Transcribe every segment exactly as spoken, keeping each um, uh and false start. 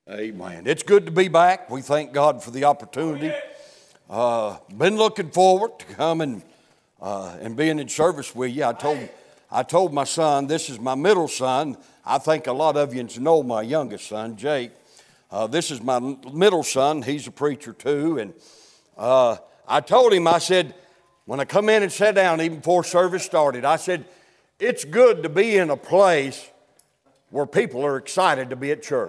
Amen. It's good to be back. We thank God for the opportunity. Uh, been looking forward to coming uh, and being in service with you. I told I told my son, this is my middle son. I think a lot of you know my youngest son, Jake. Uh, this is my middle son. He's a preacher too. And uh, I told him, I said, when I come in and sat down even before service started, I said, it's good to be in a place where people are excited to be at church.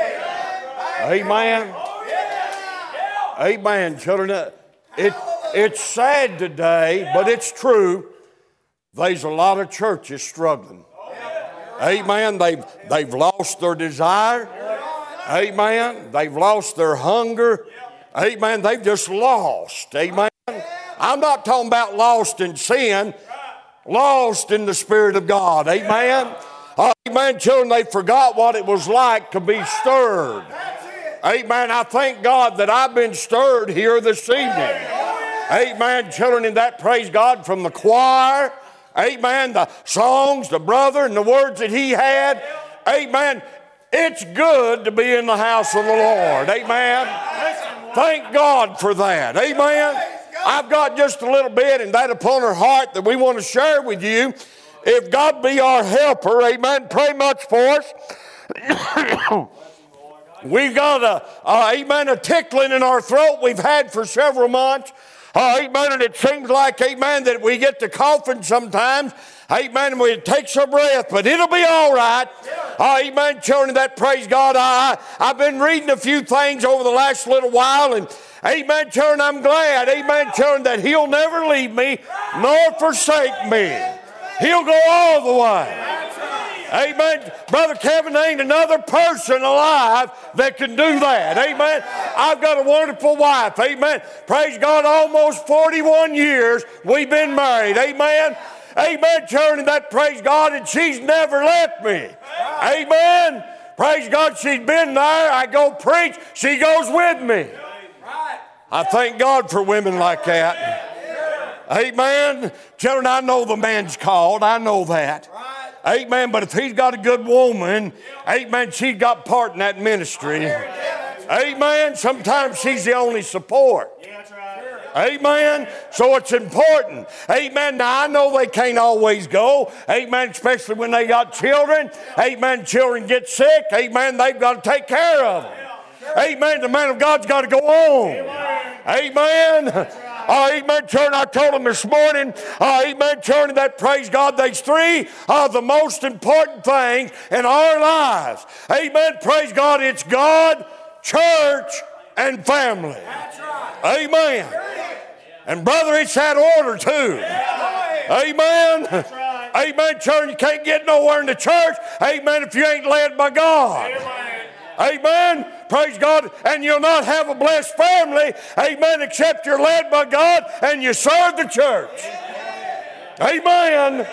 Amen. Amen, children. It, it's sad today, but it's true. There's a lot of churches struggling. Amen. They've, they've lost their desire. Amen. They've lost their hunger. Amen. They've just lost. Amen. I'm not talking about lost in sin, lost in the Spirit of God. Amen. Amen, children. They forgot what it was like to be stirred. Amen. I thank God that I've been stirred here this evening. Amen, children. And that, praise God, from the choir. Amen. The songs, the brother, and the words that he had. Amen. It's good to be in the house of the Lord. Amen. Thank God for that. Amen. I've got just a little bit, and that upon our heart that we want to share with you. If God be our helper, amen, pray much for us. We've got a, uh, amen, a tickling in our throat we've had for several months. Uh, amen, and it seems like, amen, that we get to coughing sometimes. Amen, and we take some breath, but it'll be all right. Uh, amen, children, that praise God. I, I, I've been reading a few things over the last little while, and amen, children, I'm glad, amen, children, that He'll never leave me nor forsake me. He'll go all the way. Amen. Brother Kevin, ain't another person alive that can do that. Amen. I've got a wonderful wife. Amen. Praise God, almost forty-one years we've been married. Amen. Amen, children, and that praise God, and she's never left me. Amen. Praise God, she's been there. I go preach, she goes with me. I thank God for women like that. Amen. Children, I know the man's called. I know that. Amen. But if he's got a good woman, amen, she's got part in that ministry. Amen. Sometimes she's the only support. Amen. So it's important. Amen. Now I know they can't always go. Amen. Especially when they got children. Amen. Children get sick. Amen. They've got to take care of them. Amen. The man of God's got to go on. Amen. Uh, amen, children. I told them this morning, uh, amen, children, that praise God, there's three of the most important things in our lives. Amen, praise God, it's God, church, and family. Amen. And brother, it's that order too. Amen. Amen, children, you can't get nowhere in the church, amen, if you ain't led by God. Amen. Praise God. And you'll not have a blessed family, amen, except you're led by God and you serve the church. Amen.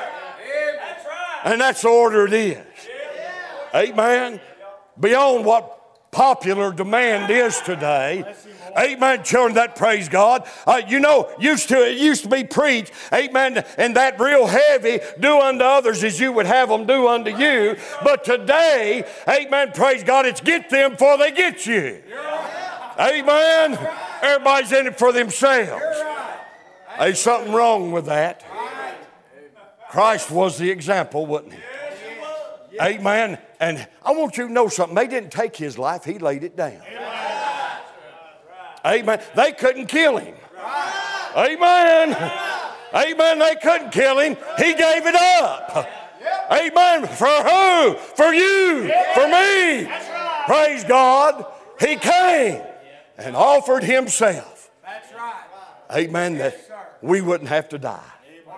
And that's the order it is. Amen. Beyond what popular demand is today. Amen, children, that praise God. Uh, you know, used to it used to be preached, amen, and that real heavy, do unto others as you would have them do unto you. But today, amen, praise God, it's get them before they get you. Amen. Everybody's in it for themselves. There's something wrong with that. Christ was the example, wasn't he? Amen. And I want you to know something. They didn't take his life. He laid it down. Amen. They couldn't kill him. Amen. Amen. They couldn't kill him. He gave it up. Amen. For who? For you. For me. Praise God. He came and offered himself. Amen. That we wouldn't have to die.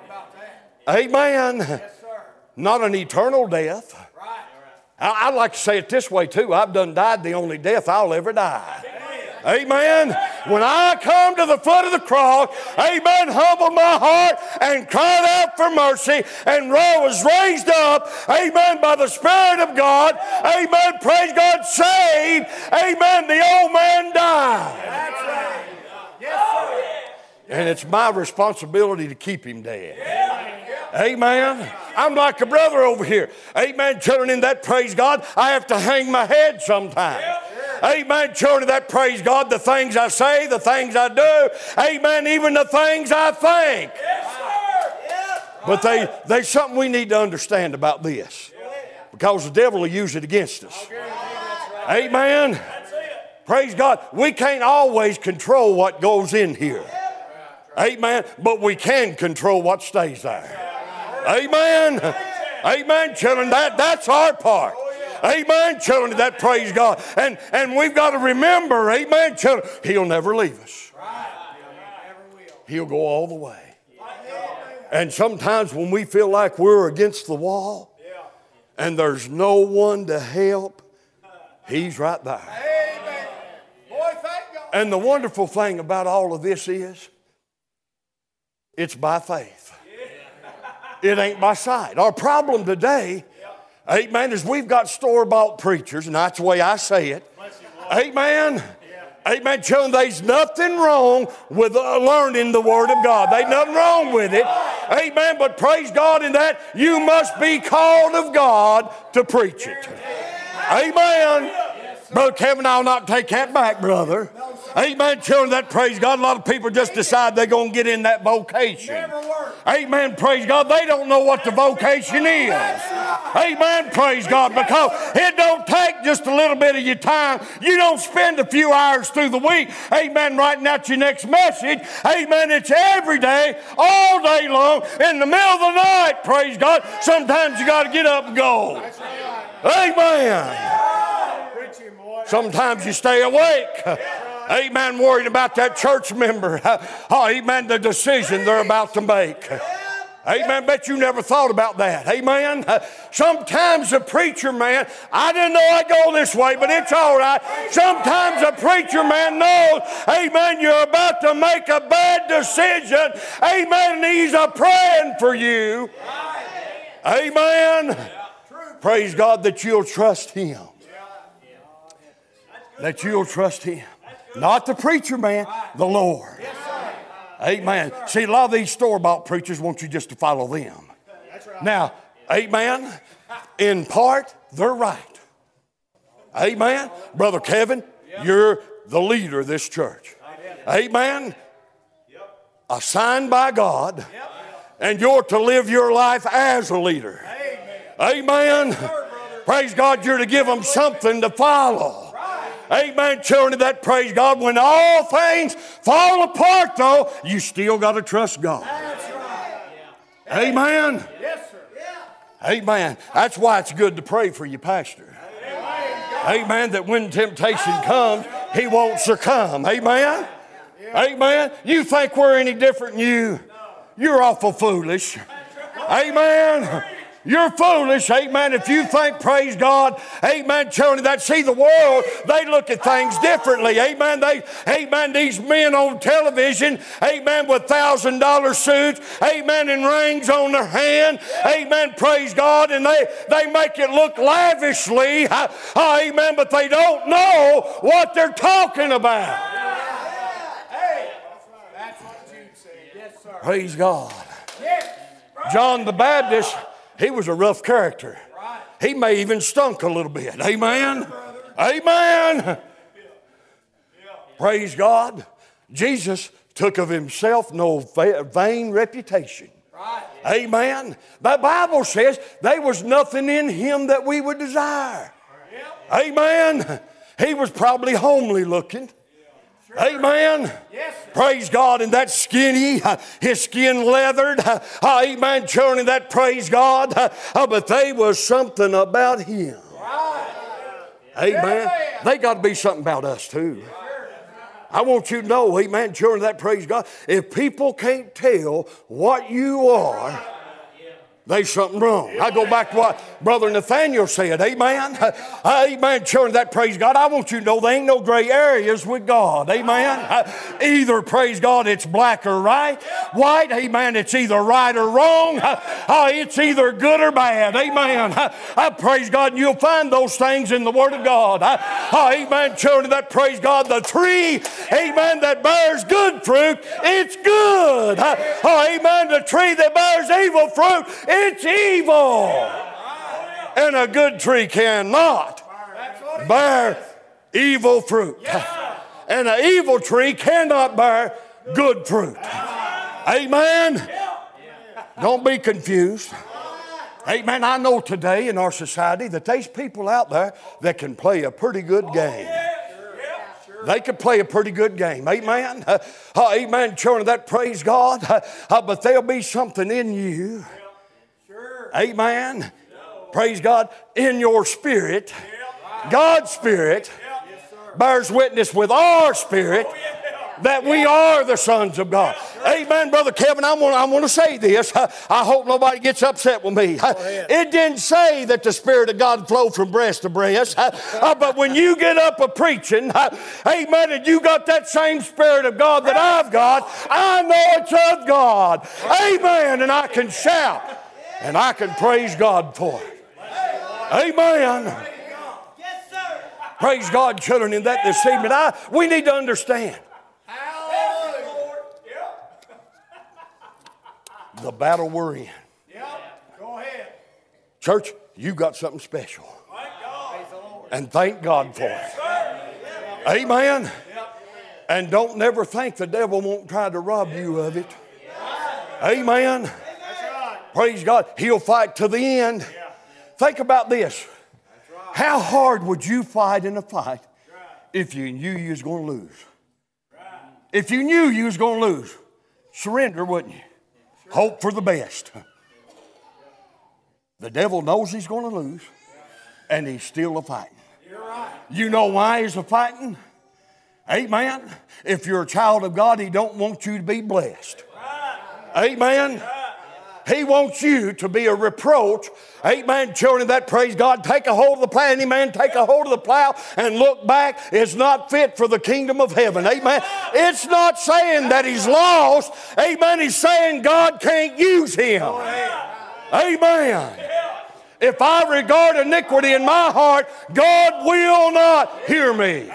Amen. Not an eternal death. I like to say it this way too. I've done died the only death I'll ever die. Amen. When I come to the foot of the cross, amen, humbled my heart and cried out for mercy and was raised up, amen, by the Spirit of God, amen, praise God, saved, amen, the old man died. That's right. Yes, sir. And it's my responsibility to keep him dead. Amen. I'm like a brother over here. Amen, children, in that praise God, I have to hang my head sometimes. Amen. Children, that praise God, the things I say, the things I do. Amen. Even the things I think. Yes, sir. Yes. But they, there's something we need to understand about this. Because the devil will use it against us. Amen. Praise God. We can't always control what goes in here. Amen. But we can control what stays there. Amen. Amen, children. That, that's our part. Amen, children. That praise God. And, and we've got to remember, amen, children, He'll never leave us. He'll go all the way. And sometimes when we feel like we're against the wall and there's no one to help, He's right there. And the wonderful thing about all of this is it's by faith. It ain't by sight. Our problem today, amen, is we've got store-bought preachers, and that's the way I say it. Amen. Amen. Children, there's nothing wrong with uh, learning the Word of God. There's nothing wrong with it. Amen. But praise God in that you must be called of God to preach it. Amen. Brother Kevin, I'll not take that back, brother. Amen. Children, that praise God. A lot of people just decide they're going to get in that vocation. Amen. Praise God. They don't know what the vocation is. Amen. Praise God. Because it don't take just a little bit of your time. You don't spend a few hours through the week. Amen. Writing out your next message. Amen. It's every day, all day long, in the middle of the night. Praise God. Sometimes you got to get up and go. Amen. Sometimes you stay awake. Amen. Worried about that church member. Oh, amen. The decision they're about to make. Amen. Bet you never thought about that. Amen. Sometimes a preacher man, I didn't know I'd go this way, but it's all right. Sometimes a preacher man knows, amen, you're about to make a bad decision. Amen. And he's a praying for you. Amen. Praise God that you'll trust Him. That you'll trust Him. Not the preacher man, the Lord. Amen. See, a lot of these store-bought preachers want you just to follow them. Now, amen, in part, they're right. Amen. Brother Kevin, you're the leader of this church. Amen. Assigned by God, and you're to live your life as a leader. Amen. Praise God, you're to give them something to follow. Amen, children of that praise God. When all things fall apart, though, you still got to trust God. That's right. Amen. Yes, sir. Amen. That's why it's good to pray for your pastor. Amen. Amen. That when temptation comes, he won't succumb. Amen. Amen. You think we're any different than you? You're awful foolish. Amen. You're foolish, amen, if you think, praise God, amen, children, that see the world, they look at things differently, amen, they, amen, these men on television, amen, with thousand dollar suits, amen, and rings on their hand, amen, praise God, and they, they make it look lavishly, uh, amen, but they don't know what they're talking about. Hey, that's what Jude said. Yes, sir. Praise God. John the Baptist, he was a rough character. He may even stunk a little bit. Amen. Amen. Praise God. Jesus took of himself no vain reputation. Amen. The Bible says there was nothing in him that we would desire. Amen. He was probably homely looking. Amen. Yes, praise God. And that skinny, uh, his skin leathered. Uh, amen. Children, that praise God. Uh, uh, but there was something about him. Right. Amen. Amen. They got to be something about us too. I want you to know, amen, children, that praise God. If people can't tell what you are, there's something wrong. I go back to what Brother Nathaniel said. Amen. Amen. Children, that praise God. I want you to know there ain't no gray areas with God. Amen. Either, praise God, it's black or right. White. Amen. It's either right or wrong. It's either good or bad. Amen. I praise God. And you'll find those things in the Word of God. Amen. Children, that praise God. The tree, amen, that bears good fruit, it's good. Amen. The tree that bears evil fruit, it's evil. And a good tree cannot bear evil fruit. And an evil tree cannot bear good fruit. Amen. Don't be confused. Amen. I know today in our society that there's people out there that can play a pretty good game. They can play a pretty good game. Amen. Uh, uh, amen. Children, that praise God. Uh, uh, but there'll be something in you. Amen. Praise God. In your spirit. God's spirit bears witness with our spirit that we are the sons of God. Amen, Brother Kevin. I want, I want to say this. I, I hope nobody gets upset with me. It didn't say that the Spirit of God flowed from breast to breast. Uh, but when you get up a preaching, uh, amen, and you got that same Spirit of God that I've got, I know it's of God. Amen. And I can shout and I can praise God for it. Amen. Praise God, children, in that this evening. I, we need to understand the battle we're in. Go ahead. Church, you got something special. And thank God for it. Amen. And don't never think the devil won't try to rob you of it. Amen. Praise God. He'll fight to the end. Think about this. How hard would you fight in a fight if you knew you was going to lose? If you knew you was going to lose, surrender, wouldn't you? Hope for the best. The devil knows he's going to lose, and he's still a fighting. You know why he's a fighting? Amen. If you're a child of God, he don't want you to be blessed. Amen. He wants you to be a reproach. Amen. Children, that praise God. Take a hold of the plow. Any man take a hold of the plow and look back is not fit for the kingdom of heaven. Amen. It's not saying that he's lost. Amen. He's saying God can't use him. Amen. If I regard iniquity in my heart, God will not hear me.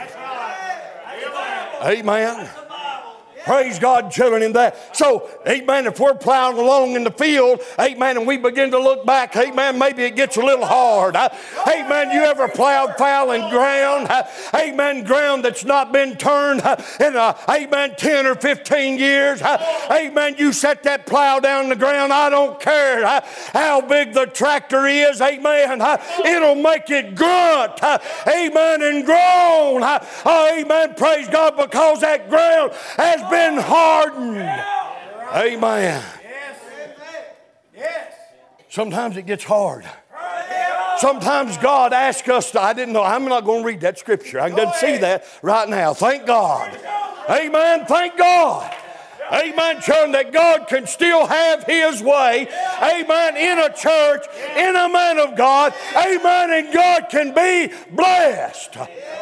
Amen. Praise God, children, in that. So, amen, if we're plowing along in the field, amen, and we begin to look back, amen, maybe it gets a little hard. Amen, you ever plowed fouling ground? Amen, ground that's not been turned in, a, amen, ten or fifteen years. Amen, you set that plow down in the ground, I don't care how big the tractor is, amen, it'll make it grunt, amen, and groan. Amen, praise God, because that ground has been been hardened. Amen. Sometimes it gets hard. Sometimes God asks us to, I didn't know, I'm not going to read that scripture. I didn't see that right now. Thank God. Amen. Thank God. Amen, children, that God can still have his way. Amen, in a church, in a man of God. Amen, and God can be blessed.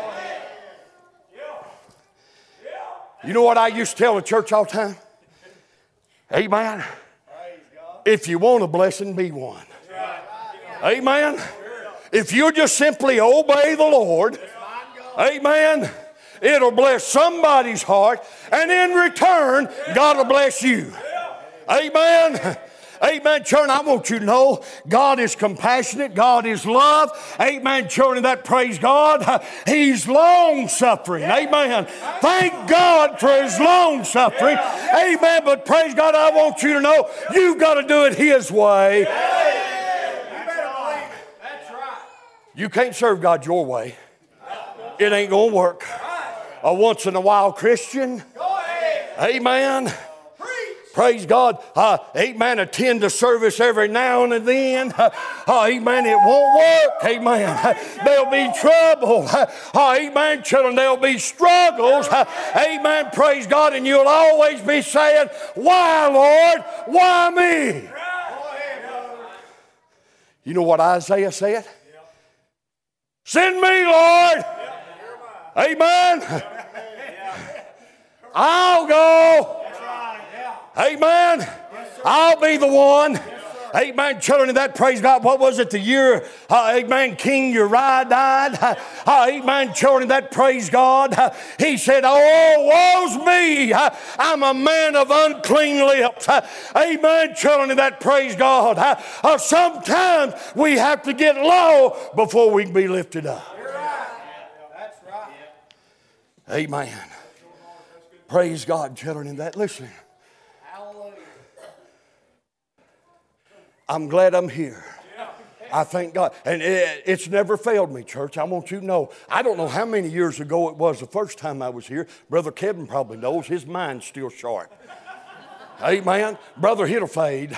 You know what I used to tell the church all the time? Amen. If you want a blessing, be one. Amen. If you just simply obey the Lord, amen, it'll bless somebody's heart, and in return, God will bless you. Amen. Amen, children, I want you to know God is compassionate. God is love. Amen, children, that praise God. He's long-suffering. Amen. Thank God for his long-suffering. Amen, but praise God, I want you to know you've got to do it his way. You can't serve God your way. It ain't going to work. A once-in-a-while Christian. Amen. Praise God. Uh, amen. Attend the service every now and then. Uh, uh, amen. It won't work. Amen. Uh, there'll be trouble. Uh, uh, amen. Children, there'll be struggles. Uh, amen. Praise God. And you'll always be saying, why, Lord? Why me? You know what Isaiah said? Send me, Lord. Amen. I'll go. Amen. Yes, I'll be the one. Yes, amen. Children of that, praise God. What was it? The year, uh, amen, King Uriah died. Uh, uh, amen. Children of that, praise God. Uh, he said, oh, woe's me. Uh, I'm a man of unclean lips. Uh, amen. Children of that, praise God. Uh, uh, sometimes we have to get low before we can be lifted up. You're right. That's right. Amen. Praise God, children, in that. Listen. I'm glad I'm here. I thank God. And it, it's never failed me, church. I want you to know. I don't know how many years ago it was the first time I was here. Brother Kevin probably knows. His mind's still sharp. Amen. Brother, it'll fade.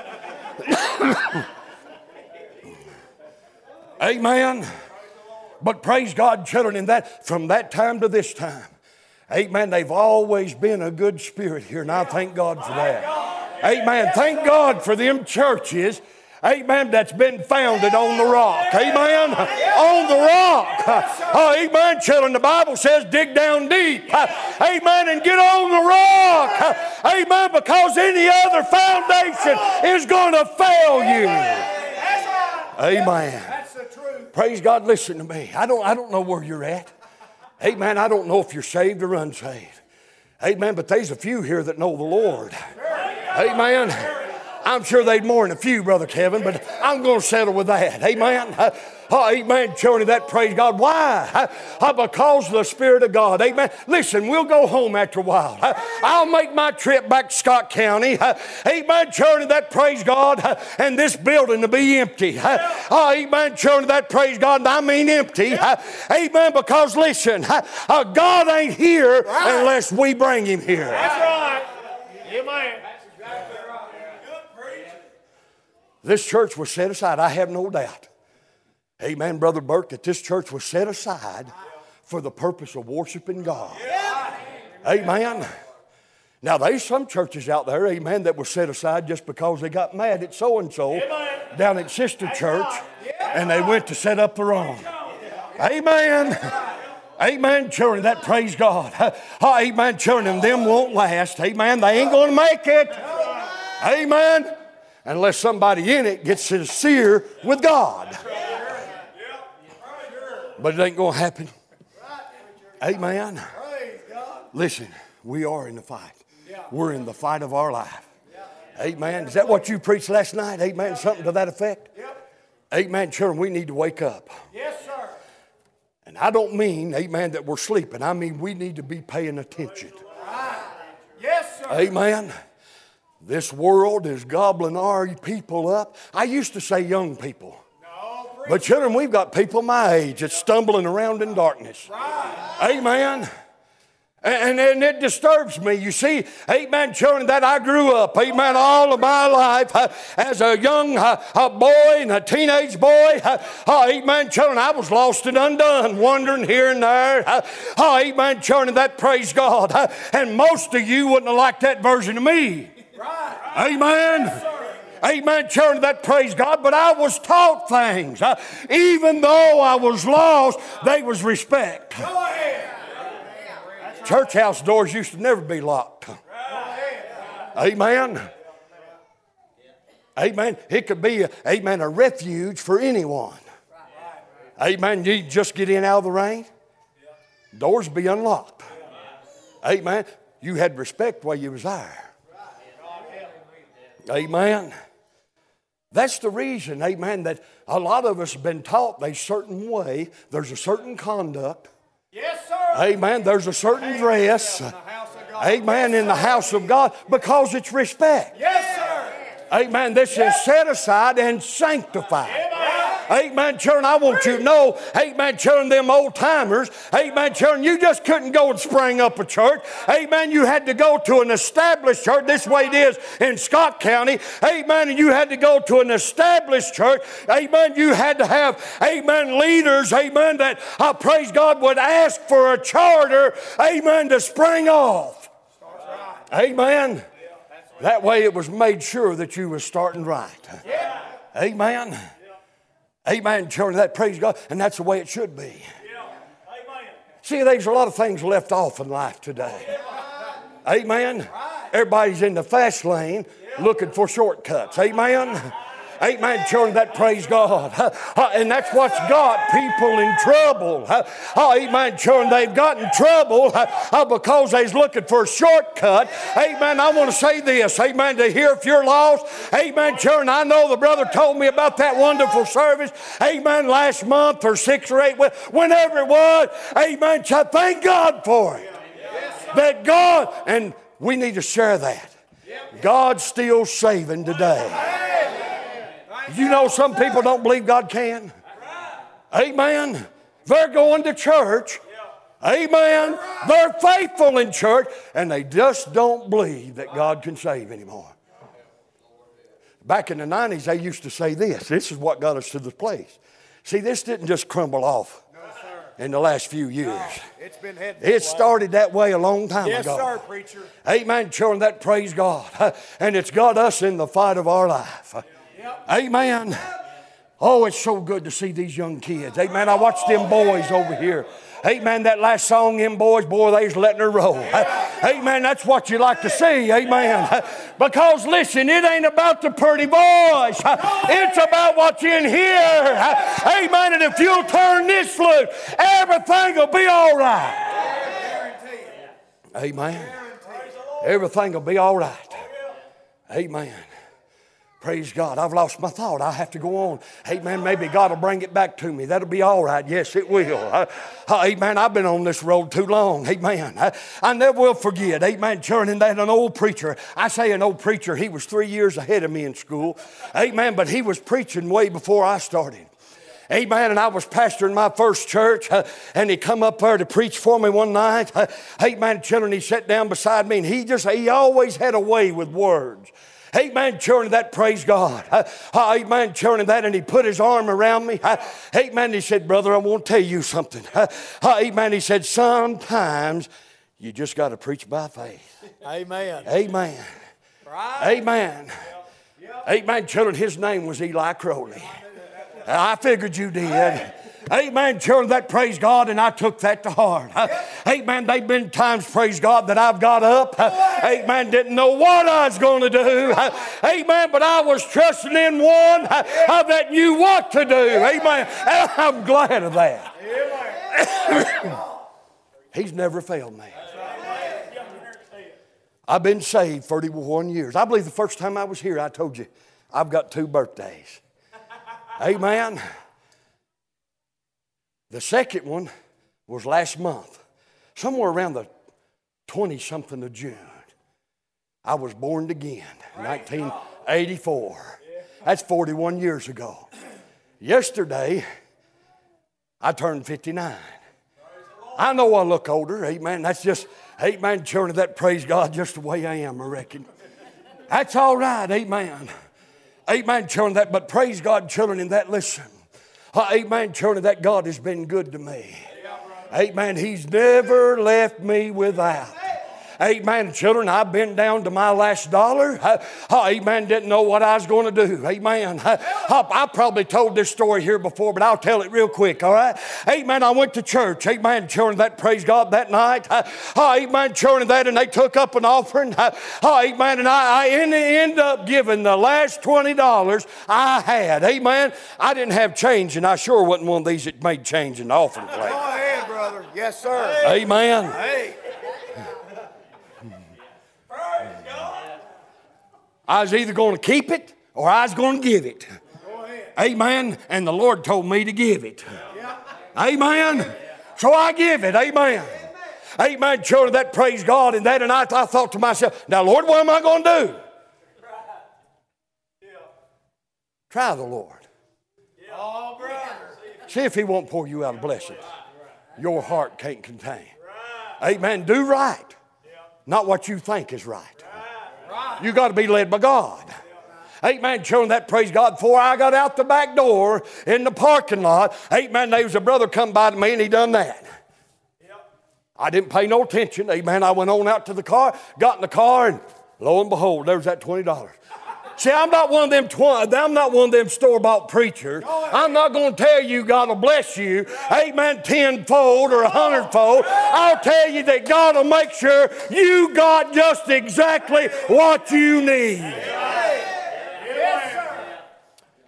Amen. But praise God, children, in that, from that time to this time, amen, they've always been a good spirit here, and I thank God for that. Amen. Thank God for them churches, amen, that's been founded on the rock. Amen. On the rock. Uh, amen, children. The Bible says dig down deep. Uh, amen. And get on the rock. Uh, amen. Because any other foundation is going to fail you. Amen. That's the truth. Praise God. Listen to me. I don't, I don't know where you're at. Amen. I don't know if you're saved or unsaved. Amen. But there's a few here that know the Lord. Amen. I'm sure they'd more than a few, Brother Kevin, but I'm going to settle with that. Amen. Uh, oh, amen. Children, that praise God. Why? Uh, uh, because of the Spirit of God. Amen. Listen, we'll go home after a while. Uh, I'll make my trip back to Scott County. Uh, amen. Children, that praise God. Uh, and this building to be empty. Uh, oh, amen. Children, that praise God. I mean empty. Uh, amen. Because listen, uh, uh, God ain't here unless we bring Him here. That's right. Amen. This church was set aside, I have no doubt. Amen, Brother Burke, that this church was set aside for the purpose of worshiping God. Amen. Now, there's some churches out there, amen, that were set aside just because they got mad at so-and-so down at Sister Church, and they went to set up their own. Amen. Amen, children, that praise God. Oh, amen, children, and them won't last. Amen, they ain't going to make it. Amen. Unless somebody in it gets sincere with God. But it ain't going to happen. Amen. Listen, we are in the fight. We're in the fight of our life. Amen. Is that what you preached last night? Amen. Something to that effect? Amen, children, we need to wake up. Yes, sir. And I don't mean, amen, that we're sleeping. I mean we need to be paying attention. Yes, sir. Amen. This world is gobbling our people up. I used to say young people. No, But children, we've got people my age that's stumbling around in darkness. right. Amen. And, and it disturbs me. You see, amen, children, that I grew up, amen, all of my life uh, as a young uh, a boy and a teenage boy. Uh, oh, amen, children, I was lost and undone, wandering here and there. Uh, oh, amen, children, that praise God. Uh, and most of you wouldn't have liked that version of me. Right. Amen. Yes, sir. Amen, children, that praise God. But I was taught things. Uh, even though I was lost, there was respect. Go ahead. Church house doors used to never be locked. Amen. Amen. It could be, a, amen, a refuge for anyone. Amen. You just get in out of the rain, doors be unlocked. Amen. You had respect while you was there. Amen. That's the reason, amen, that a lot of us have been taught a certain way. There's a certain conduct. Yes, sir. Amen. There's a certain dress. In the house of God. Amen. In the house of God because it's respect. Yes, sir. Amen. This is set aside and sanctified. Amen, children, I want you to know, amen, children, them old timers, amen, children, you just couldn't go and spring up a church. Amen, you had to go to an established church. This way it is in Scott County. Amen, and you had to go to an established church. Amen, you had to have, amen, leaders, amen, that, uh, praise God, would ask for a charter, amen, to spring off. Amen. That way it was made sure that you were starting right. Amen. Amen, children, that praise God, and that's the way it should be. See, there's a lot of things left off in life today. Amen. Everybody's in the fast lane looking for shortcuts. Amen. Amen, children, that praise God. And that's what's got people in trouble. Amen, children, they've gotten trouble because they're looking for a shortcut. Amen, I want to say this. Amen, to hear if you're lost. Amen, children, I know the brother told me about that wonderful service. Amen, last month or six or eight, whenever it was. Amen, child, thank God for it. That God, and we need to share that. God's still saving today. You know some people don't believe God can. Amen. They're going to church. Amen. They're faithful in church and they just don't believe that God can save anymore. Back in the nineties, they used to say this. This is what got us to this place. See, this didn't just crumble off in the last few years. It's been heading It started that way a long time yes, ago. Yes, sir, preacher. Amen, children, that praise God. And it's got us in the fight of our life. Yep. Amen. Oh, it's so good to see these young kids. Amen. I watched them boys over here. Amen. That last song, them boys, boy, they's letting her roll. Amen. That's what you like to see. Amen. Because listen, it ain't about the pretty voice. It's about what's in here. Amen. And if you'll turn this loose, everything will be all right. Amen. Everything will be all right. Amen. Praise God. I've lost my thought. I have to go on. Amen. Maybe God will bring it back to me. That'll be all right. Yes, it will. Uh, uh, amen. I've been on this road too long. Amen. I, I never will forget. Amen. Churning that an old preacher. I say an old preacher. He was three years ahead of me in school. Amen. But he was preaching way before I started. Amen. And I was pastoring my first church, uh, and he come up there to preach for me one night. Uh, amen. Children, he sat down beside me, and he just, he always had a way with words. Amen, children, that praise God. Uh, uh, amen, children, that, and he put his arm around me. Uh, amen, he said, brother, I want to tell you something. Uh, uh, amen, he said, sometimes you just got to preach by faith. Amen. Amen. Right. Amen. Yep. Yep. Amen, children, his name was Eli Crowley. Uh, I figured you did. Amen, children, that praise God, and I took that to heart. Uh, amen, they've been times, praise God, that I've got up. Uh, amen, didn't know what I was going to do. Uh, amen, but I was trusting in one uh, uh, that knew what to do. Amen, and I'm glad of that. He's never failed me. I've been saved thirty-one years. I believe the first time I was here, I told you, I've got two birthdays. Amen. The second one was last month, somewhere around the twenty-something of June. I was born again, nineteen eighty-four. That's forty-one years ago. Yesterday, I turned fifty-nine. I know I look older, amen. That's just, amen, children, that praise God just the way I am, I reckon. That's all right, amen. Amen, children, that, but praise God, children, in that, listen. Uh, amen, children, that God has been good to me. Amen, He's never left me without. Amen, children, I've been down to my last dollar. Uh, uh, amen, didn't know what I was going to do. Amen. Uh, uh, I probably told this story here before, but I'll tell it real quick, all right? Amen, I went to church. Amen, children, that praise God that night. Uh, uh, amen, children, that, and they took up an offering. Uh, uh, amen, and I, I ended up giving the last twenty dollars I had. Amen. I didn't have change, and I sure wasn't one of these that made change in the offering plate. Go ahead, brother. Yes, sir. Amen. Hey. I was either going to keep it or I was going to give it. Amen. And the Lord told me to give it. Amen. So I give it. Amen. Amen. Children, that praise God and that. And I, I thought to myself, now, Lord, what am I going to do? Try the Lord. See if He won't pour you out a blessing your heart can't contain. Amen. Do right. Not what you think is right. You got to be led by God. Amen, children, that praise God. Before I got out the back door in the parking lot, amen, there was a brother come by to me and he done that. I didn't pay no attention. Amen, I went on out to the car, got in the car, and lo and behold, there was that twenty dollars. See, I'm not one of them tw- I'm not one of them store-bought preachers. I'm not going to tell you God will bless you, amen, tenfold or a hundredfold. I'll tell you that God will make sure you got just exactly what you need.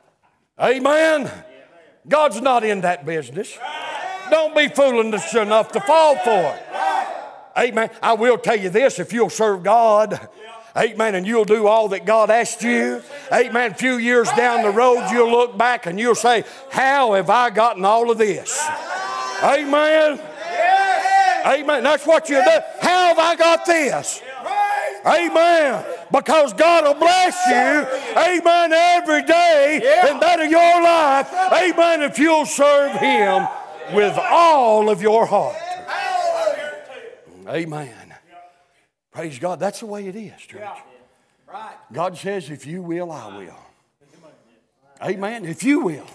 Amen. God's not in that business. Don't be fooling us enough to fall for it. Amen. I will tell you this, if you'll serve God, amen, and you'll do all that God asked you, amen, a few years down the road, you'll look back and you'll say, how have I gotten all of this? Amen. Amen. That's what you do. How have I got this? Amen. Because God will bless you, amen, every day in that of your life, amen, if you'll serve Him with all of your heart. Amen. Praise God. That's the way it is, church. God says, if you will, I will. Amen. If you will.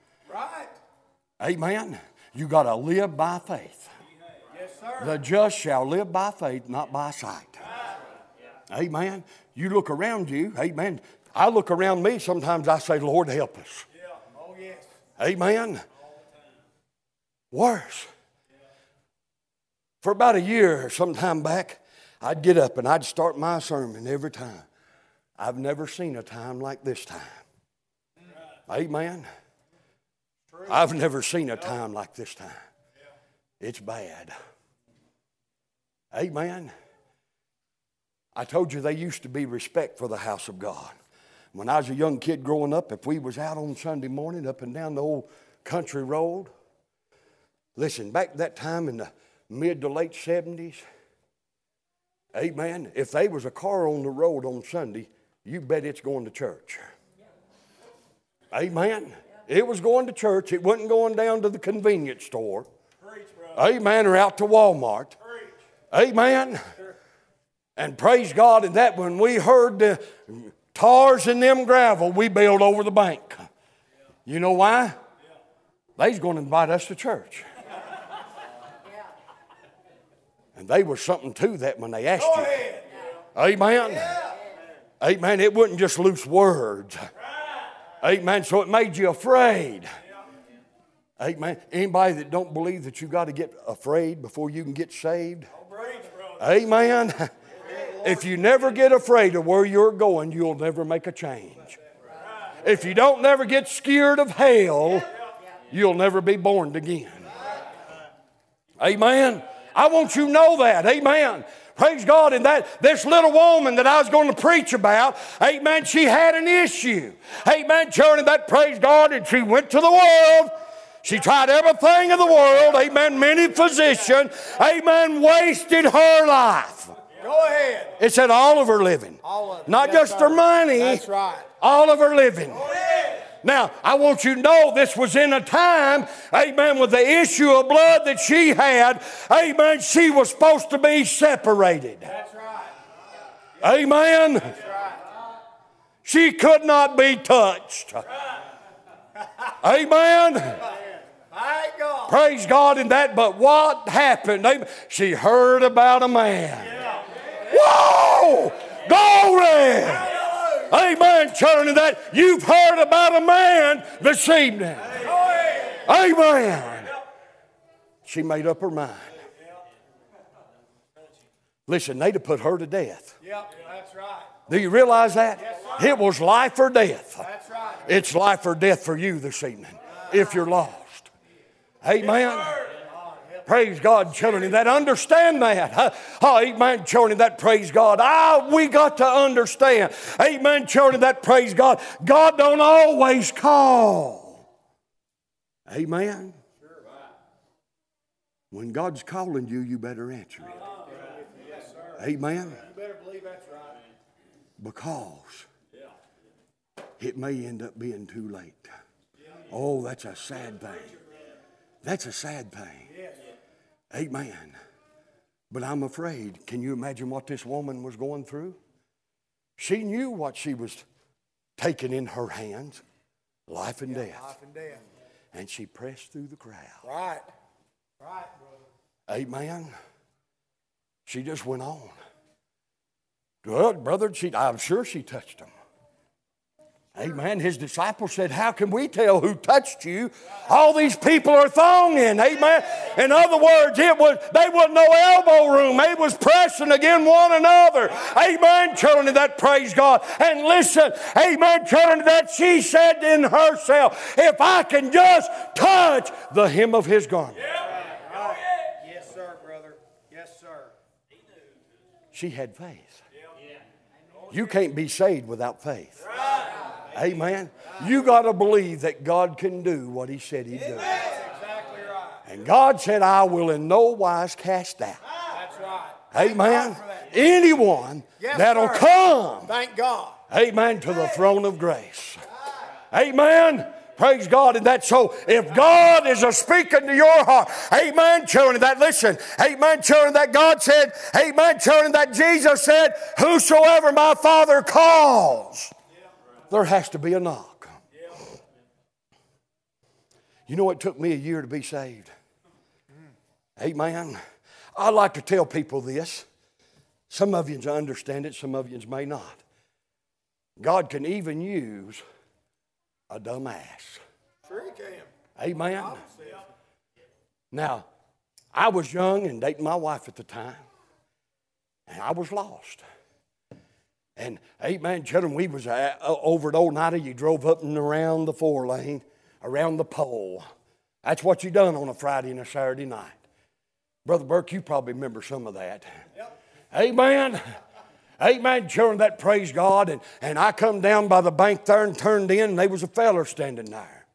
Amen. You got to live by faith. The just shall live by faith, not by sight. Amen. You look around you, amen. I look around me, sometimes I say, Lord, help us. Amen. Worse. For about a year, sometime back, I'd get up and I'd start my sermon every time. I've never seen a time like this time. Amen. I've never seen a time like this time. It's bad. Amen. I told you there used to be respect for the house of God. When I was a young kid growing up, if we was out on Sunday morning up and down the old country road, listen, back that time in the mid to late seventies, amen, if there was a car on the road on Sunday, you bet it's going to church. Amen. It was going to church. It wasn't going down to the convenience store. Amen, or out to Walmart. Amen. And praise God, and that when we heard the tars and them gravel, we bailed over the bank. You know why? They's going to invite us to church. And they was something to that when they asked you. Amen. Amen. It wasn't just loose words. Amen. So it made you afraid. Amen. Anybody that don't believe that you got to get afraid before you can get saved? Amen. If you never get afraid of where you're going, you'll never make a change. If you don't never get scared of hell, you'll never be born again. Amen. I want you to know that. Amen. Praise God. And that this little woman that I was going to preach about, amen, she had an issue. Amen. Churning that, praise God, and she went to the world. She tried everything in the world. Amen. Many physicians, amen, wasted her life. Go ahead. It said all of her living. All of it. Not Yes, just sir. her money. That's right. All of her living. Go ahead. Now, I want you to know this was in a time, amen, with the issue of blood that she had, amen, she was supposed to be separated. That's right. Amen. That's right. She could not be touched. Amen. My God. Praise God in that, but what happened? Amen. She heard about a man. Whoa! Glory! Amen, children, of that you've heard about a man this evening. Amen. She made up her mind. Listen, they'd have put her to death. Yep, that's right. Do you realize that? Yes, It was life or death. That's right. It's life or death for you this evening if you're lost. Amen. Praise God, children, that understand that. Oh, amen, children, that praise God. Ah, we got to understand. Amen, children, that praise God. God don't always call. Amen. When God's calling you, you better answer it. Amen. You better believe that's right. Because it may end up being too late. Oh, that's a sad thing. That's a sad thing. Amen. But I'm afraid, can you imagine what this woman was going through? She knew what she was taking in her hands, life and death. Life and death. And she pressed through the crowd. Right. Right, brother. Amen. She just went on. Well, brother, she, I'm sure she touched him. Amen. His disciples said, how can we tell who touched you? All these people are thronging. Amen. In other words, it was they wasn't no elbow room. They was pressing against one another. Amen. Children of that, praise God. And listen, amen, children of that, she said in herself, if I can just touch the hem of his garment. Yes, sir, brother. Yes, sir. She had faith. You can't be saved without faith. Amen. You got to believe that God can do what he said he'd do. That's exactly right. And God said, I will in no wise cast out. That's right. Amen. Anyone Yes, that'll sir. come, Thank God. amen, to the throne of grace. Amen. Praise God. And that's so if God is a speaking to your heart, amen, children, that listen, amen, children, that God said, amen, children, that Jesus said, whosoever my Father calls, there has to be a knock. You know, it took me a year to be saved. Amen. I like to tell people this. Some of you understand it, some of you may not. God can even use a dumb ass. Sure he can. Amen. Now, I was young and dating my wife at the time, and I was lost. And amen, children, we was uh, over at Old Nida. You drove up and around the four lane, around the pole. That's what you done on a Friday and a Saturday night. Brother Burke, you probably remember some of that. Yep. Amen. Amen, children, that praise God. And, and I come down by the bank there and turned in, and there was a feller standing there.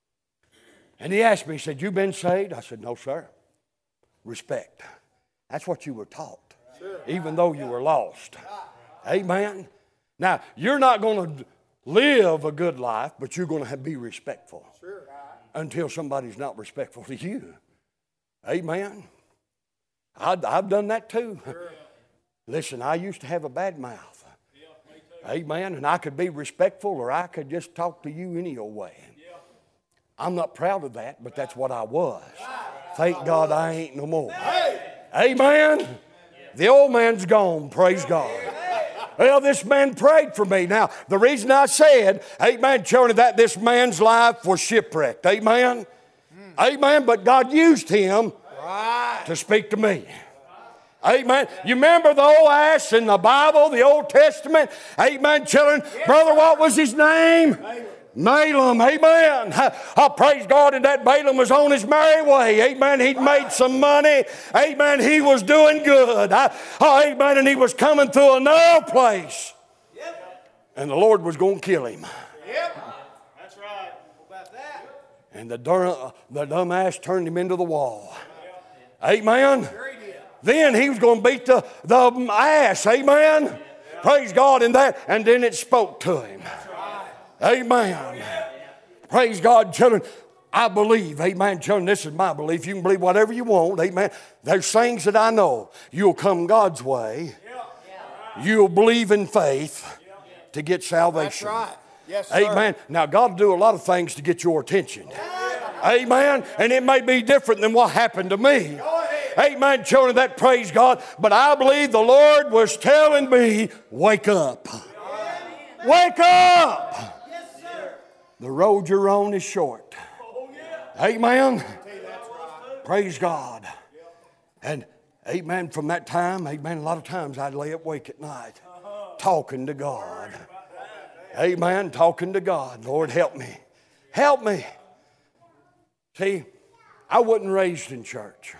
And he asked me, he said, you been saved? I said, no, sir. Respect. That's what you were taught, sure. Even though you were lost. Amen. Now, you're not going to live a good life, but you're going to be respectful. Sure. Until somebody's not respectful to you. Amen. I, I've done that too. Sure. Listen, I used to have a bad mouth. Yeah, amen. And I could be respectful or I could just talk to you any old way. Yeah. I'm not proud of that, but that's what I was. Thank God I ain't no more. Hey. Amen. The old man's gone, praise God. Well, this man prayed for me. Now, the reason I said, amen, children, that this man's life was shipwrecked. Amen. Mm. Amen. But God used him right. to speak to me. Amen. You remember the old ass in the Bible, the Old Testament? Amen, children. Yes. Brother, what was his name? Balaam. Balaam, amen. I praise God, and that Balaam was on his merry way. Amen. He'd made some money. Amen. He was doing good. I, oh, amen. And he was coming through another place. Yep. And the Lord was going to kill him. Yep. That's right. About that. And the, dur- the dumb ass turned him into the wall. Yep. Amen. Sure he did. Then he was going to beat the, the ass. Amen. Yep. Praise God in that. And then it spoke to him. Amen. Praise God, children. I believe, amen, children, this is my belief. You can believe whatever you want, amen. There's things that I know. You'll come God's way. You'll believe in faith to get salvation. That's right. Yes, sir. Amen. Now, God will do a lot of things to get your attention. Amen. And it may be different than what happened to me. Amen, children, that praise God. But I believe the Lord was telling me, wake up. Wake up. The road you're on is short. Amen. Praise God. And amen, from that time, amen, a lot of times I'd lay awake at night talking to God. Amen, talking to God. Lord, help me. Help me. See, I wasn't raised in church.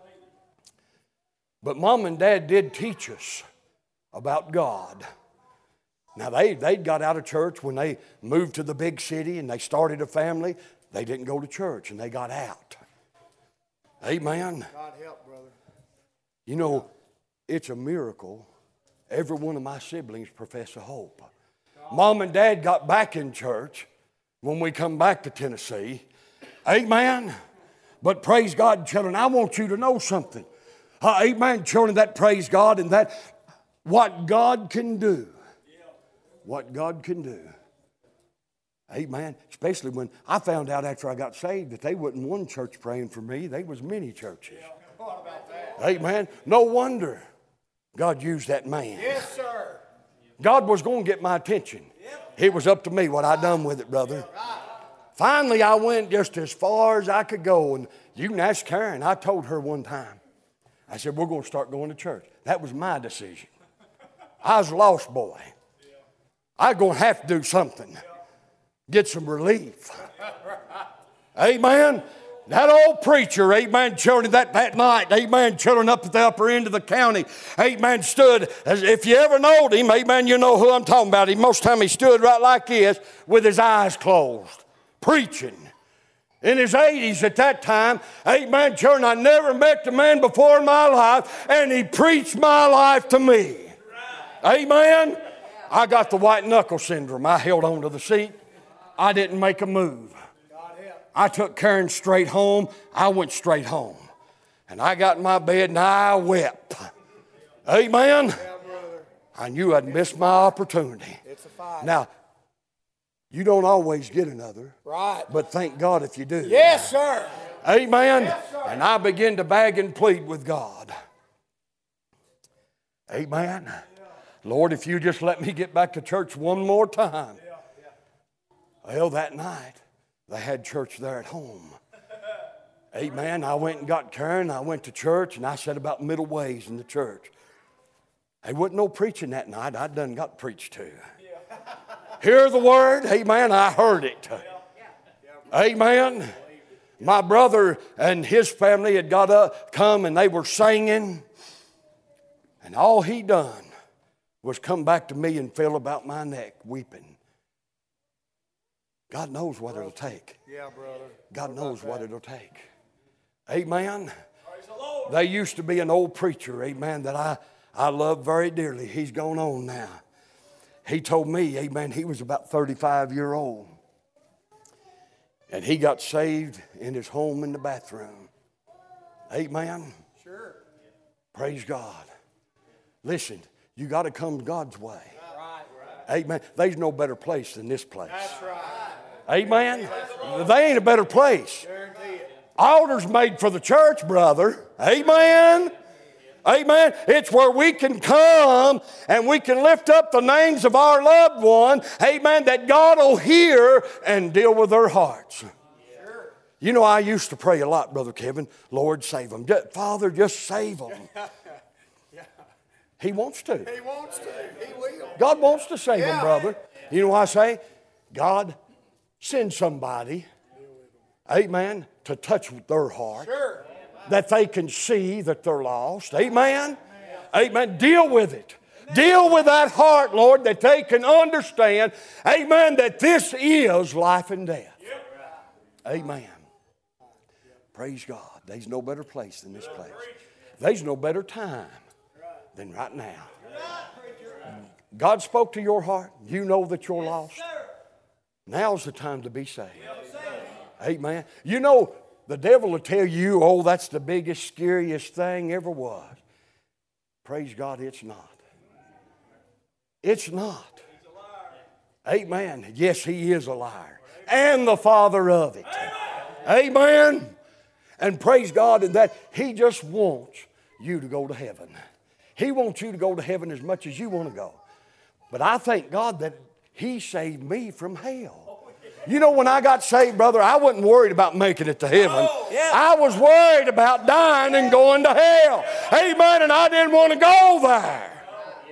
But Mom and Dad did teach us about God. Now, they, they'd got out of church when they moved to the big city and they started a family. They didn't go to church and they got out. Amen. God help, brother. You know, it's a miracle. Every one of my siblings profess a hope. Mom and Dad got back in church when we come back to Tennessee. Amen. But praise God, children, I want you to know something. Uh, amen, children, that praise God and that what God can do. What God can do. Amen. Especially when I found out after I got saved that they wasn't one church praying for me. They was many churches. Amen. No wonder God used that man. Yes, sir. God was going to get my attention. It was up to me what I done with it, brother. Finally, I went just as far as I could go. And you can ask Karen. I told her one time. I said, we're going to start going to church. That was my decision. I was a lost boy. I was going to have to do something. Get some relief. Amen. That old preacher, amen, children, that, that night, amen, children up at the upper end of the county, amen, stood, as if you ever knowed him, amen, you know who I'm talking about. He, most of the time he stood right like this with his eyes closed, preaching. In his eighties at that time, amen, children, I never met the man before in my life, and he preached my life to me. Amen. I got the white knuckle syndrome. I held on to the seat. I didn't make a move. I took Karen straight home. I went straight home. And I got in my bed and I wept. Amen. I knew I'd missed my opportunity. It's a fight. Now, you don't always get another. Right. But thank God if you do. Yes, sir. Amen. Yes, sir. And I began to beg and plead with God. Amen. Lord, if you just let me get back to church one more time. Well, that night, they had church there at home. Amen. I went and got Karen. I went to church, and I sat about middle ways in the church. There wasn't no preaching that night. I done got preached to. Hear the word. Amen. I heard it. Amen. My brother and his family had got up, come, and they were singing. And all he done was come back to me and fell about my neck weeping. God knows what it'll take. Yeah, brother. God knows what it'll take. Amen. There used to be an old preacher, amen, that I, I love very dearly. He's gone on now. He told me, amen, he was about thirty-five years old. And he got saved in his home in the bathroom. Amen. Sure. Praise God. Listen, you got to come God's way. Right, right. Amen. There's no better place than this place. That's right. Amen. They ain't a better place. Guarantee it. Altars made for the church, brother. Amen. Amen. It's where we can come and we can lift up the names of our loved one. Amen. That God will hear and deal with their hearts. Sure. You know, I used to pray a lot, Brother Kevin. Lord, save them. Father, just save them. He wants to. He wants to. He will. God wants to save Yeah. them, brother. You know what I say? God, send somebody, amen, to touch their heart. Sure. That they can see that they're lost. Amen? Amen. Deal with it. Deal with that heart, Lord, that they can understand, amen, that this is life and death. Amen. Praise God. There's no better place than this place. There's no better time than right now. God spoke to your heart. You know that you're lost. Now's the time to be saved. Amen. You know, the devil will tell you, oh, that's the biggest, scariest thing ever was. Praise God, it's not. It's not. Amen. Yes, he is a liar. And the father of it. Amen. And praise God in that he just wants you to go to heaven. He wants you to go to heaven as much as you want to go. But I thank God that he saved me from hell. You know, when I got saved, brother, I wasn't worried about making it to heaven. Oh, yeah. I was worried about dying and going to hell. Amen. And I didn't want to go there.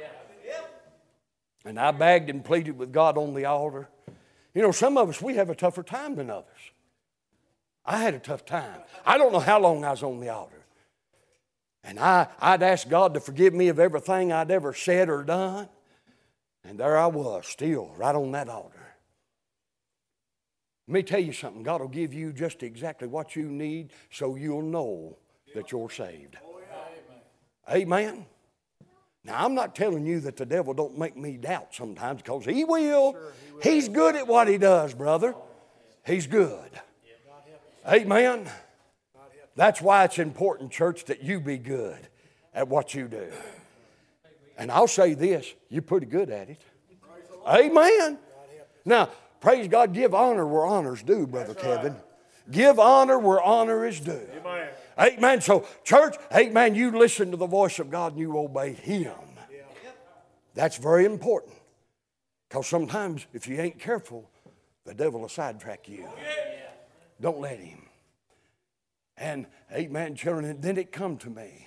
And I begged and pleaded with God on the altar. You know, some of us, we have a tougher time than others. I had a tough time. I don't know how long I was on the altar. And I, I'd asked God to forgive me of everything I'd ever said or done. And there I was, still right on that altar. Let me tell you something. God will give you just exactly what you need so you'll know that you're saved. Amen. Now, I'm not telling you that the devil don't make me doubt sometimes, because he will. He's good at what he does, brother. He's good. Amen. That's why it's important, church, that you be good at what you do. And I'll say this, you're pretty good at it. Amen. Now, praise God, give honor where honor's due, Brother Kevin. Give honor where honor is due. Amen. Amen. So, church, amen, you listen to the voice of God and you obey him. That's very important. Because sometimes if you ain't careful, the devil will sidetrack you. Don't let him. And amen, children, and then it come to me.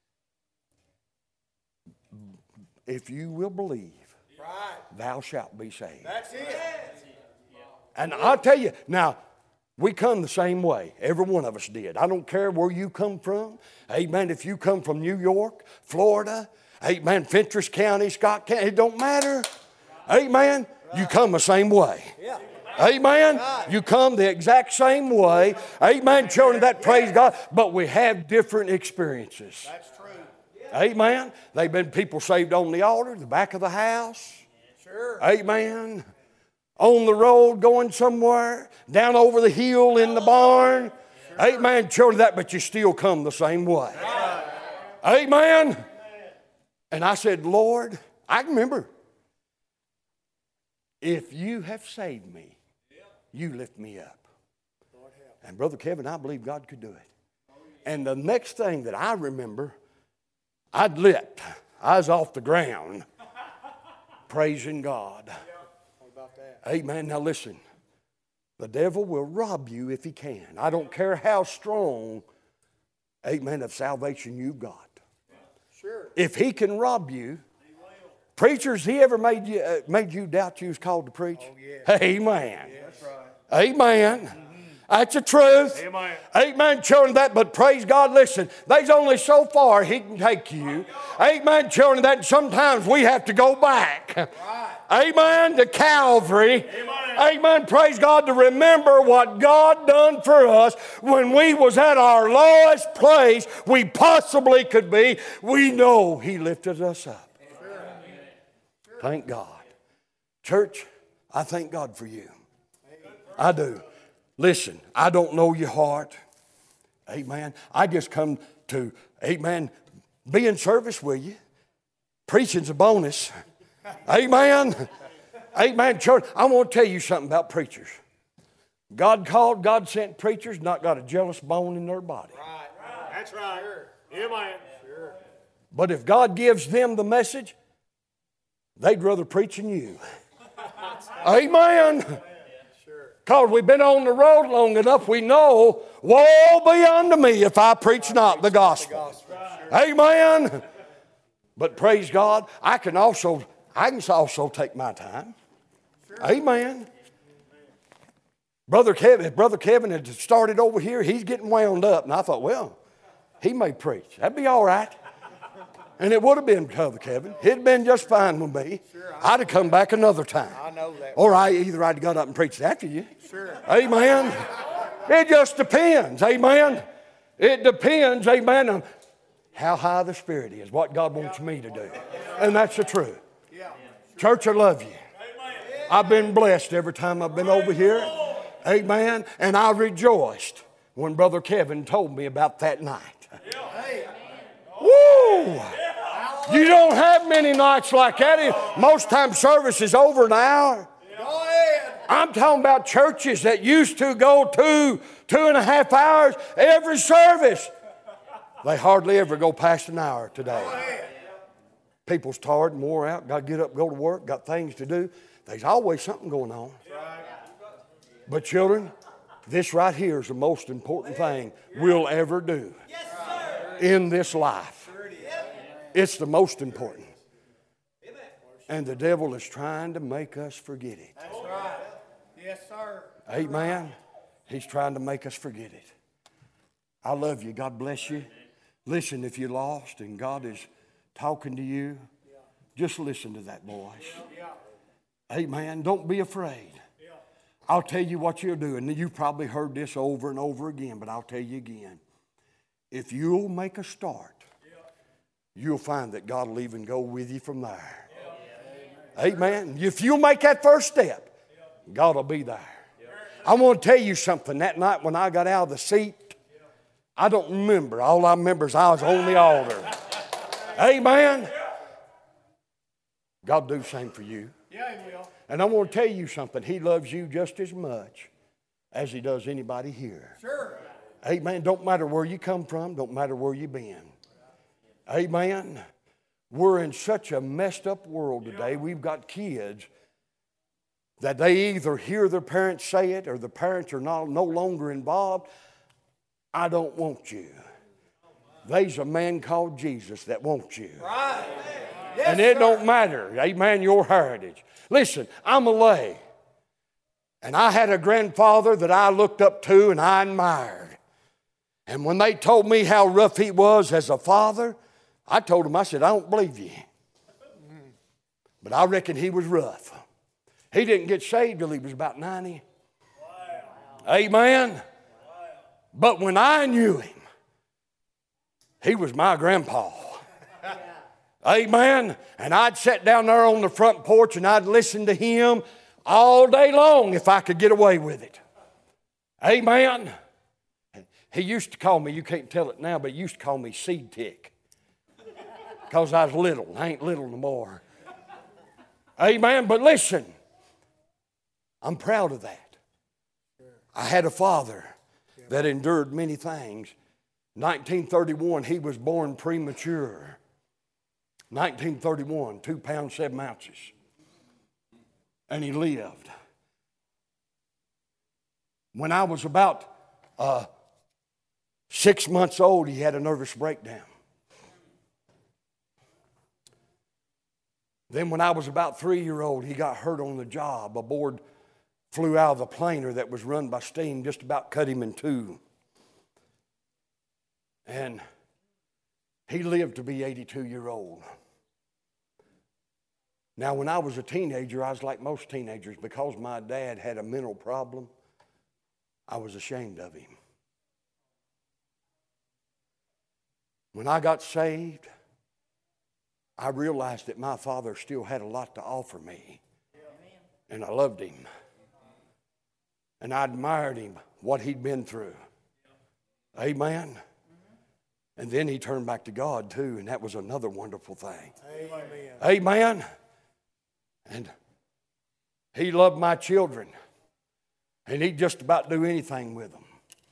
If you will believe, right, thou shalt be saved. That's it. And I'll tell you, now, we come the same way. Every one of us did. I don't care where you come from. Amen. If you come from New York, Florida, amen, Fentress County, Scott County, it don't matter. Amen. You come the same way. Yeah. Amen. You come the exact same way. Amen. Children, that praise God. But we have different experiences. That's true. Amen. They've been people saved on the altar, the back of the house. Sure. Amen. On the road going somewhere, down over the hill in the barn. Sure. Amen. Children, that, but you still come the same way. Right. Amen. Amen. And I said, Lord, I remember, if you have saved me, you lift me up. And Brother Kevin, I believe God could do it. And the next thing that I remember, I'd lit. I was off the ground praising God. Amen. Now listen, the devil will rob you if he can. I don't care how strong, amen, of salvation you've got. Sure. If he can rob you, preachers, he ever made you uh, made you doubt you was called to preach? Oh, yeah. Amen. Yeah, that's right. Amen. Mm-hmm. That's the truth. Amen. Amen, children, that, but praise God, listen, there's only so far he can take you. Amen, children, that sometimes we have to go back. Right. Amen, to Calvary. Amen. Amen, praise God, to remember what God done for us when we was at our lowest place we possibly could be. We know he lifted us up. Sure. Thank God. Church, I thank God for you. I do. Listen, I don't know your heart. Amen. I just come to, amen, be in service with you. Preaching's a bonus. Amen. Amen, church. I want to tell you something about preachers. God called, God sent preachers, not got a jealous bone in their body. Right. That's right. Amen. Sure. But if God gives them the message, they'd rather preach than you. Amen. Because we've been on the road long enough, we know, woe be unto me if I preach not the gospel. Amen. But praise God, I can also, I can also take my time. Amen. Brother Kevin, Brother Kevin had started over here, he's getting wound up. And I thought, well, he may preach. That'd be all right. And it would have been, Brother Kevin. It'd been just fine with me. Sure, I'd have come back another time. I know that. Or I either I'd got up and preached after you. Sure. Amen. It just depends. Amen. It depends, amen, on how high the Spirit is, what God wants me to do. And that's the truth. Church, I love you. I've been blessed every time I've been over here. Amen. And I rejoiced when Brother Kevin told me about that night. Woo! You don't have many nights like that. Most times service is over an hour. Go ahead. I'm talking about churches that used to go two, two and a half hours every service. They hardly ever go past an hour today. People's tired and wore out, got to get up, go to work, got things to do. There's always something going on. But children, this right here is the most important thing we'll ever do in this life. It's the most important. And the devil is trying to make us forget it. That's right. Yes, sir. Amen. He's trying to make us forget it. I love you. God bless you. Listen, if you're lost and God is talking to you, just listen to that voice. Amen. Don't be afraid. I'll tell you what you'll do. And you've probably heard this over and over again, but I'll tell you again. If you'll make a start, you'll find that God will even go with you from there. Amen. If you'll make that first step, God will be there. I want to tell you something. That night when I got out of the seat, I don't remember. All I remember is I was on the altar. Amen. God will do the same for you. Yeah, He will. And I want to tell you something. He loves you just as much as He does anybody here. Sure. Amen. Don't matter where you come from. Don't matter where you've been. Amen. We're in such a messed up world today. We've got kids that they either hear their parents say it or the parents are not, no longer involved. I don't want you. There's a man called Jesus that wants you. Right. Yes, And it sir. don't matter, amen, your heritage. Listen, I'm a lay. And I had a grandfather that I looked up to and I admired. And when they told me how rough he was as a father, I told them, I said, I don't believe you. But I reckon he was rough. He didn't get saved till he was about ninety. Wow. Amen. Wow. But when I knew him, he was my grandpa. Amen. And I'd sit down there on the front porch and I'd listen to him all day long if I could get away with it. Amen. He used to call me, you can't tell it now, but he used to call me seed tick. Because I was little. I ain't little no more. Amen. But listen, I'm proud of that. I had a father that endured many things. nineteen thirty-one, he was born premature. nineteen thirty-one, two pounds, seven ounces. And he lived. When I was about uh, six months old, he had a nervous breakdown. Then when I was about three years old, he got hurt on the job. A board flew out of the planer that was run by steam, just about cut him in two. And he lived to be eighty-two years old. Now, when I was a teenager, I was like most teenagers. Because my dad had a mental problem, I was ashamed of him. When I got saved, I realized that my father still had a lot to offer me. And I loved him. And I admired him, what he'd been through. Amen. And then he turned back to God too, and that was another wonderful thing. Amen. Amen. And he loved my children. And he'd just about do anything with them.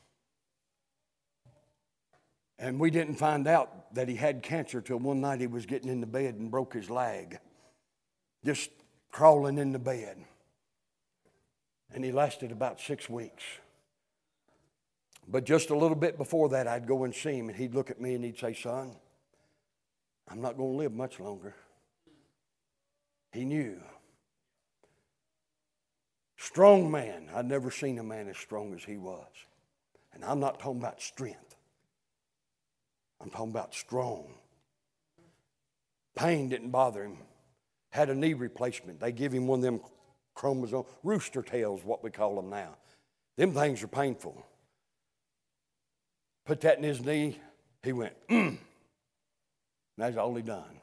And we didn't find out that he had cancer till one night he was getting in the bed and broke his leg. Just crawling in the bed. And he lasted about six weeks. But just a little bit before that, I'd go and see him, and he'd look at me and he'd say, son, I'm not going to live much longer. He knew. Strong man. I'd never seen a man as strong as he was. And I'm not talking about strength. I'm talking about strong. Pain didn't bother him. Had a knee replacement. They give him one of them chromosome, rooster tails, what we call them now. Them things are painful. Put that in his knee. He went, mm. That's all he done.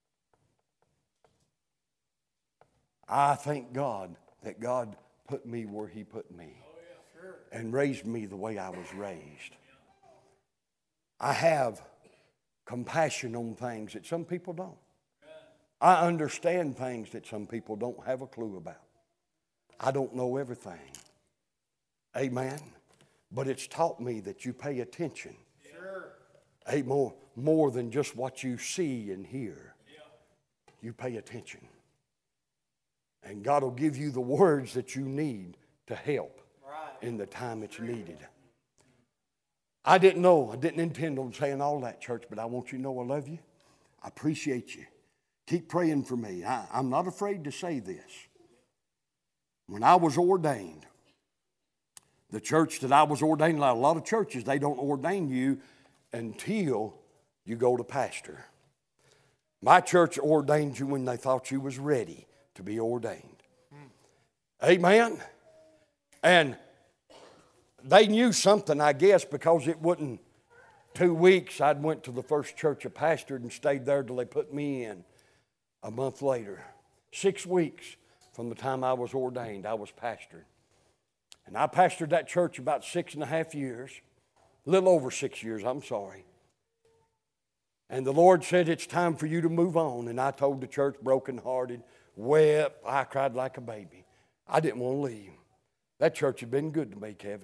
I thank God that God put me where he put me. Oh, yeah, sure. And raised me the way I was raised. I have compassion on things that some people don't. I understand things that some people don't have a clue about. I don't know everything. Amen. But it's taught me that you pay attention. Sure. Hey, more, more than just what you see and hear. Yeah. You pay attention. And God will give you the words that you need to help right. in the time it's needed. I didn't know, I didn't intend on saying all that, church, but I want you to know I love you. I appreciate you. Keep praying for me. I, I'm not afraid to say this. When I was ordained, the church that I was ordained, like a lot of churches, they don't ordain you until you go to pastor. My church ordained you when they thought you was ready to be ordained. Mm. Amen? And they knew something, I guess, because it wasn't two weeks. I'd went to the first church I pastored and stayed there till they put me in a month later. Six weeks from the time I was ordained, I was pastored. And I pastored that church about six and a half years, a little over six years, I'm sorry. And the Lord said, it's time for you to move on. And I told the church, brokenhearted, wept, I cried like a baby. I didn't want to leave. That church had been good to me, Kevin.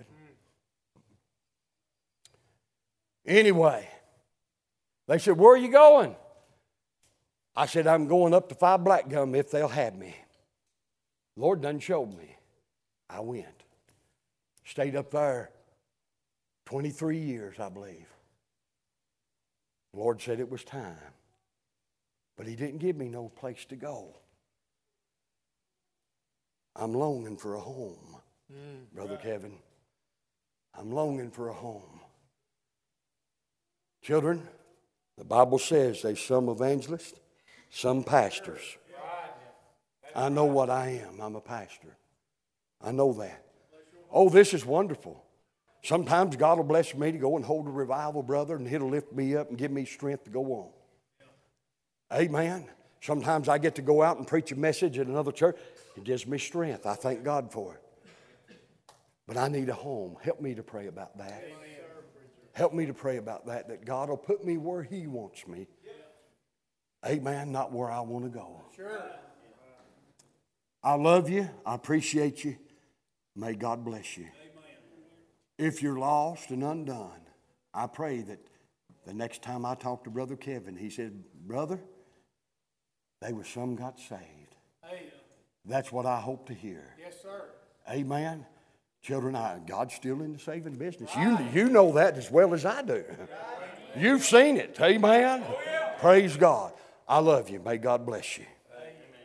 Anyway, they said, where are you going? I said, I'm going up to Five Black Gum if they'll have me. The Lord done showed me. I went. Stayed up there twenty-three years, I believe. The Lord said it was time. But He didn't give me no place to go. I'm longing for a home, mm, Brother right. Kevin. I'm longing for a home. Children, the Bible says there's some evangelists, some pastors. I know what I am. I'm a pastor. I know that. Oh, this is wonderful. Sometimes God will bless me to go and hold a revival, brother, and He'll lift me up and give me strength to go on. Amen. Sometimes I get to go out and preach a message at another church. It gives me strength. I thank God for it. But I need a home. Help me to pray about that. Help me to pray about that, that God will put me where He wants me. Amen. Not where I want to go. I love you. I appreciate you. May God bless you. If you're lost and undone, I pray that the next time I talk to Brother Kevin, he said, brother, they were some got saved. That's what I hope to hear. Yes, sir. Amen. Children, I, God's still in the saving business. You, you know that as well as I do. You've seen it. Amen. Praise God. I love you. May God bless you.